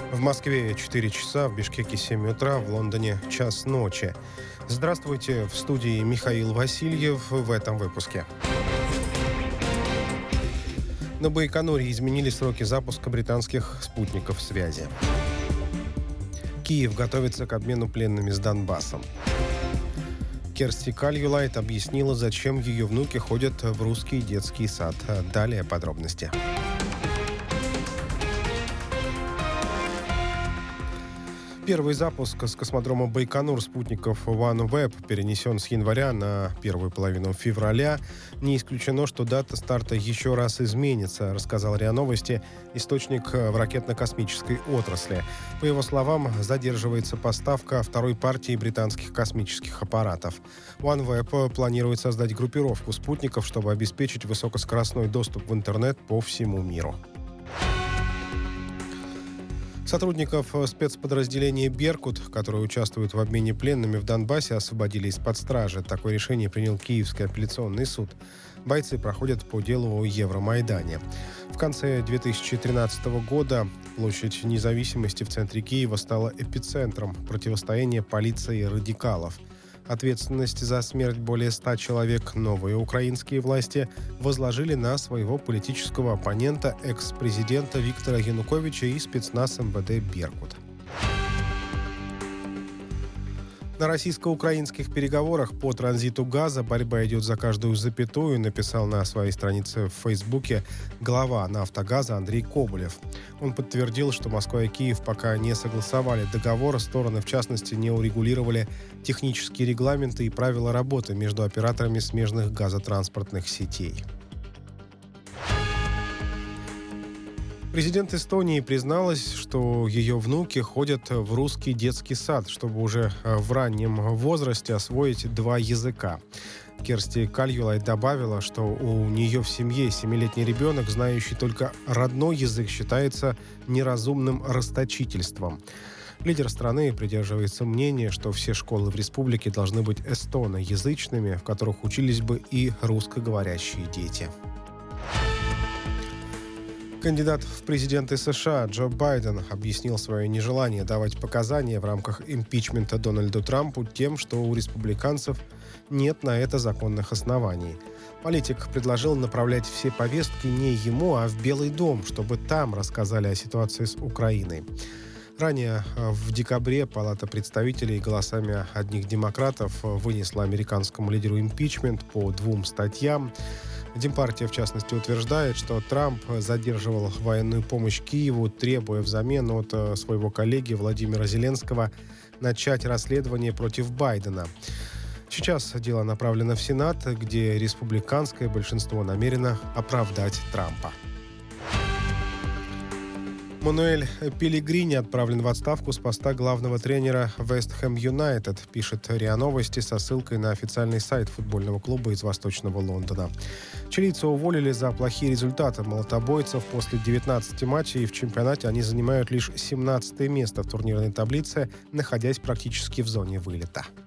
В Москве 4 часа, в Бишкеке 7 утра, в Лондоне час ночи. Здравствуйте, в студии Михаил Васильев в этом выпуске. На Байконуре изменили сроки запуска британских спутников связи. Киев готовится к обмену пленными с Донбассом. Керсти Кальюлайт объяснила, зачем ее внуки ходят в русский детский сад. Далее подробности. Первый запуск с космодрома Байконур спутников OneWeb перенесен с января на первую половину февраля. Не исключено, что дата старта еще раз изменится, рассказал РИА Новости источник в ракетно-космической отрасли. По его словам, задерживается поставка второй партии британских космических аппаратов. OneWeb планирует создать группировку спутников, чтобы обеспечить высокоскоростной доступ в интернет по всему миру. Сотрудников спецподразделения «Беркут», которые участвуют в обмене пленными в Донбассе, освободили из-под стражи. Такое решение принял Киевский апелляционный суд. Бойцы проходят по делу о Евромайдане. В конце 2013 года площадь Независимости в центре Киева стала эпицентром противостояния полиции и радикалов. Ответственность за смерть более 100 человек новые украинские власти возложили на своего политического оппонента, экс-президента Виктора Януковича и спецназ МВД «Беркут». На российско-украинских переговорах по транзиту газа борьба идет за каждую запятую, написал на своей странице в Фейсбуке глава «Нафтогаза» Андрей Коболев. Он подтвердил, что Москва и Киев пока не согласовали договор, стороны, в частности, не урегулировали технические регламенты и правила работы между операторами смежных газотранспортных сетей. Президент Эстонии призналась, что ее внуки ходят в русский детский сад, чтобы уже в раннем возрасте освоить 2 языка. Керсти Кальюлайт добавила, что у нее в семье 7-летний ребенок, знающий только родной язык, считается неразумным расточительством. Лидер страны придерживается мнения, что все школы в республике должны быть эстоноязычными, в которых учились бы и русскоговорящие дети. Кандидат в президенты США Джо Байден объяснил свое нежелание давать показания в рамках импичмента Дональду Трампу тем, что у республиканцев нет на это законных оснований. Политик предложил направлять все повестки не ему, а в Белый дом, чтобы там рассказали о ситуации с Украиной. Ранее в декабре Палата представителей голосами одних демократов вынесла американскому лидеру импичмент по 2 статьям. Демпартия, в частности, утверждает, что Трамп задерживал военную помощь Киеву, требуя взамен от своего коллеги Владимира Зеленского начать расследование против Байдена. Сейчас дело направлено в Сенат, где республиканское большинство намерено оправдать Трампа. Мануэль Пеллегрини отправлен в отставку с поста главного тренера Вест Хэм Юнайтед, пишет РИА Новости со ссылкой на официальный сайт футбольного клуба из Восточного Лондона. Чилийца уволили за плохие результаты молотобойцев. После 19 матчей в чемпионате они занимают лишь 17 место в турнирной таблице, находясь практически в зоне вылета.